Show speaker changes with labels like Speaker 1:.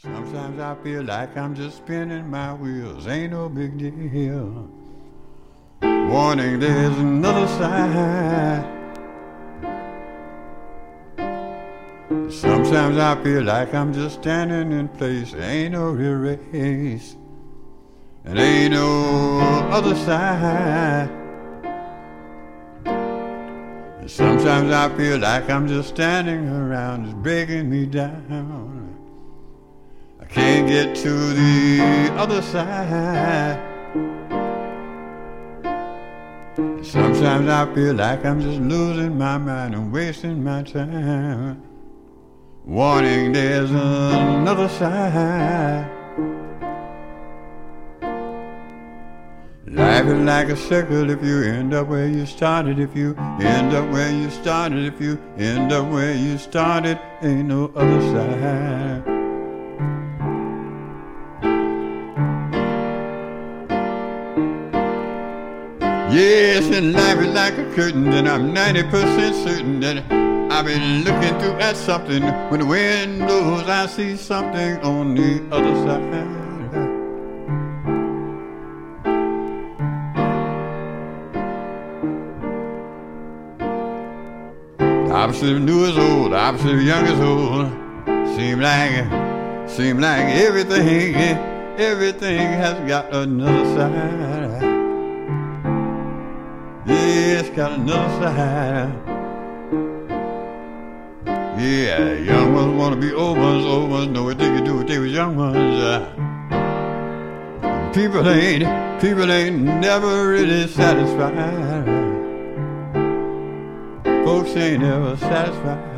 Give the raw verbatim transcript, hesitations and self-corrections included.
Speaker 1: Sometimes I feel like I'm just spinning my wheels, ain't no big deal. Warning, there's another side. Sometimes I feel like I'm just standing in place, ain't no real race, and ain't no other side. And sometimes I feel like I'm just standing around, just breaking me down. I can't get to the other side. Sometimes I feel like I'm just losing my mind and wasting my time. Warning, there's another side. Life is like a circle. If you end up where you started, if you end up where you started, if you end up where you started, ain't no other side. Yes, and life is like a curtain, and I'm ninety percent certain that I've been looking through at something. When the wind blows, I see something on the other side. The opposite of new is old, the opposite of young is old. Seem like, seem like everything, everything has got another side. Yeah, it's got another side. Yeah, young ones want to be old ones, old ones know what they can do what they was young ones. Uh, people ain't, people ain't never really satisfied. Folks ain't ever satisfied.